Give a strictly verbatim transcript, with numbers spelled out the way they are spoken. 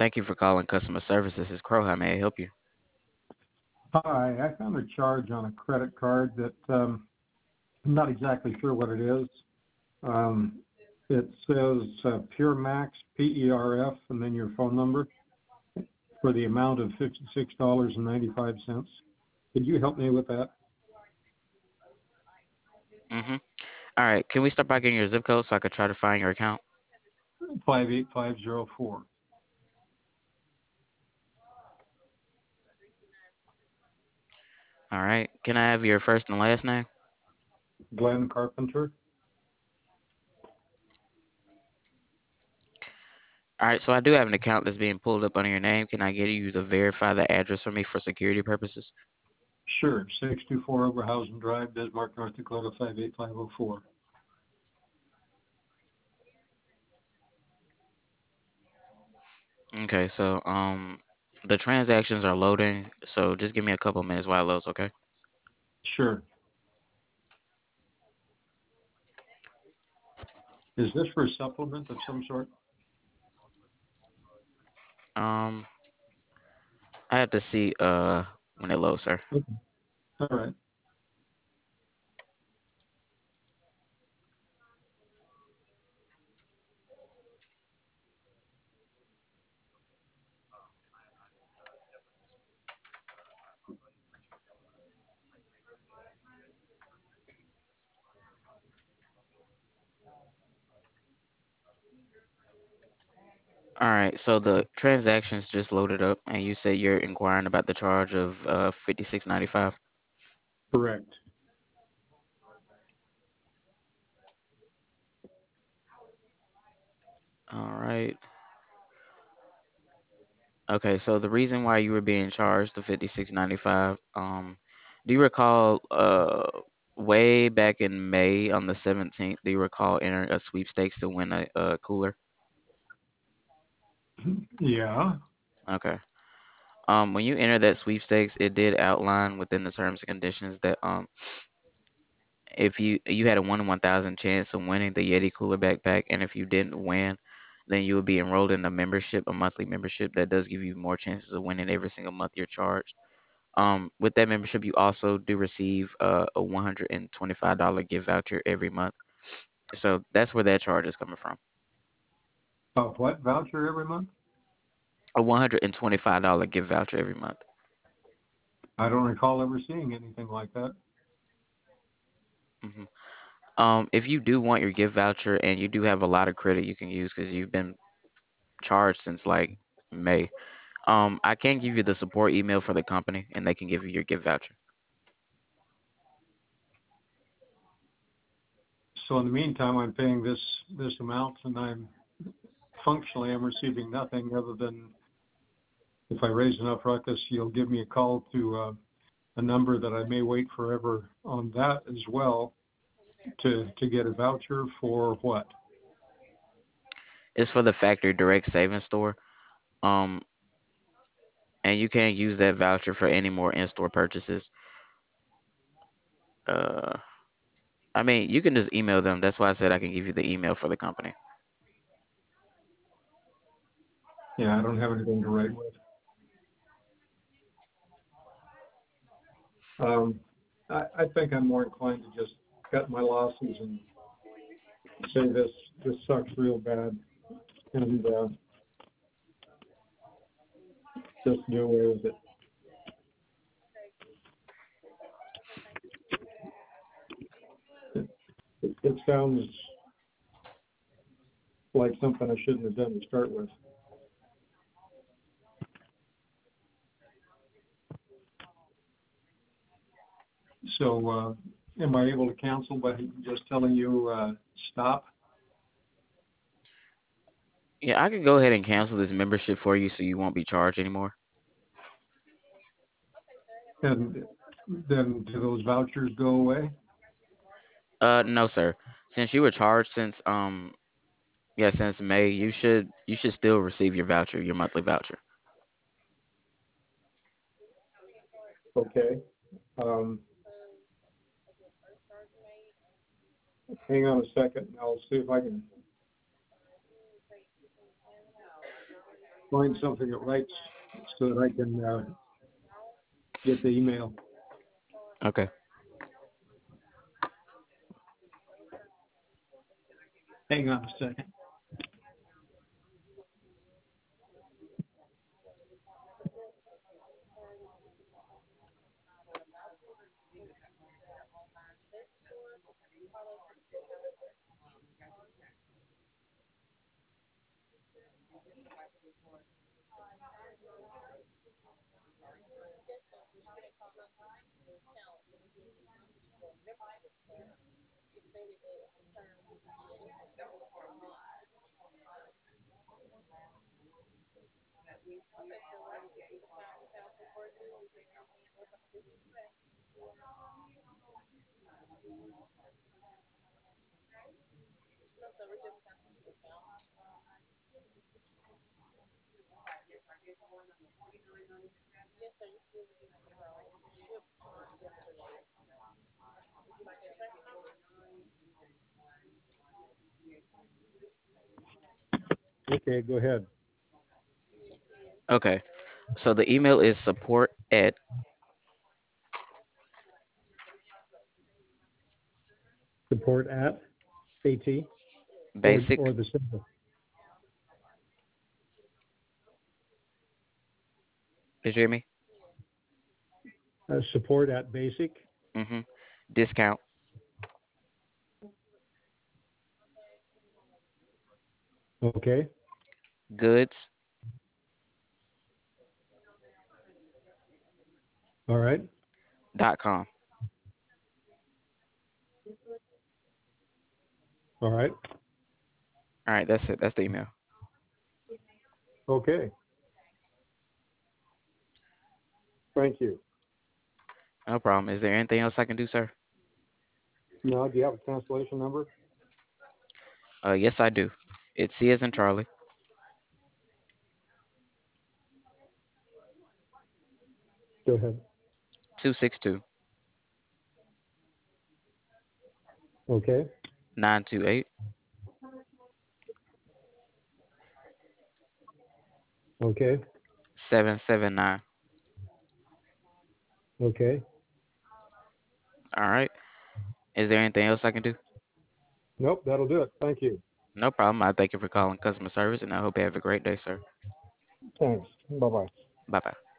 Thank you for calling customer service. This is Crow. How may I help you? Hi, I found a charge on a credit card that um, I'm not exactly sure what it is. Um, it says uh, Pure Max P E R F and then your phone number for the amount of fifty-six dollars and ninety-five cents. Could you help me with that? Mm-hmm. All right. Can we start by getting your zip code so I could try to find your account? five eight five zero four. All right. Can I have your first and last name? Glenn Carpenter. All right. So I do have an account that's being pulled up under your name. Can I get you to verify the address for me for security purposes? Sure, six two four Oberhausen Drive, Bismarck, North Dakota, five eight five zero four. Okay. So um, the transactions are loading. So just give me a couple minutes while it loads. Okay. Sure. Is this for a supplement of some sort? Um, I have to see uh when it loads, sir. Okay. All right. All right. So the transactions just loaded up, and you said you're inquiring about the charge of uh fifty six ninety five. Correct. All right. Okay, so the reason why you were being charged the fifty six ninety five, um, do you recall uh way back in May on the seventeenth, do you recall entering a sweepstakes to win a, a cooler? Yeah. Okay. Um, when you enter that sweepstakes, it did outline within the terms and conditions that um if you you had a one in one thousand chance of winning the Yeti cooler backpack, and if you didn't win, then you would be enrolled in a membership, a monthly membership that does give you more chances of winning every single month you're charged. Um, with that membership, you also do receive uh, a one hundred twenty-five dollars gift voucher every month. So that's where that charge is coming from. A what voucher every month? A one hundred twenty-five dollars gift voucher every month. I don't recall ever seeing anything like that. hmm Um, if you do want your gift voucher and you do have a lot of credit you can use because you've been charged since like May, um, I can give you the support email for the company and they can give you your gift voucher. So in the meantime, I'm paying this this amount, and I'm functionally I'm receiving nothing other than if I raise enough ruckus, you'll give me a call to uh, a number that I may wait forever on that as well to to get a voucher for what? It's for the factory direct savings store. Um, and you can't use that voucher for any more in-store purchases. Uh, I mean, you can just email them. That's why I said I can give you the email for the company. Yeah, I don't have anything to write with. Um, I, I think I'm more inclined to just cut my losses and say this this sucks real bad and uh, just do away with it. It, it, it sounds like something I shouldn't have done to start with. So, uh, am I able to cancel by just telling you uh, stop? Yeah, I could go ahead and cancel this membership for you so you won't be charged anymore. And then do those vouchers go away? Uh, no, sir. Since you were charged since um yeah since May, you should you should still receive your voucher, your monthly voucher. Okay. Um, hang on a second. I'll see if I can find something that writes so that I can uh, get the email. Okay. Hang on a second. Okay, go ahead. Okay. So the email is support at Support at AT or basic. or the symbol. Did you hear me? Uh, support at basic. Mm-hmm. Discount Okay. goods All right. dot com. All right. All right, that's it. That's the email. Okay. Thank you. No problem. Is there anything else I can do, sir? Now, do you have a cancellation number? Uh, yes, I do. It's C as in Charlie, Go ahead. two six two Okay. nine two eight Okay. seven seven nine. Okay. All right. Is there anything else I can do? Nope, that'll do it. Thank you. No problem. I thank you for calling customer service, and I hope you have a great day, sir. Thanks. Bye bye. Bye bye.